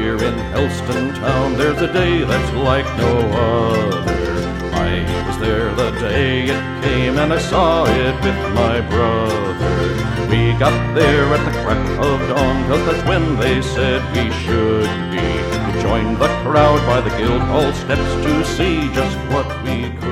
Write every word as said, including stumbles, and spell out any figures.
here in Helston town, there's a day that's like no other. I was there the day it came, and I saw it with my brother. We got there at the crack of dawn, 'cause that's when they said we should be. We joined the crowd by the Guildhall steps to see just what we could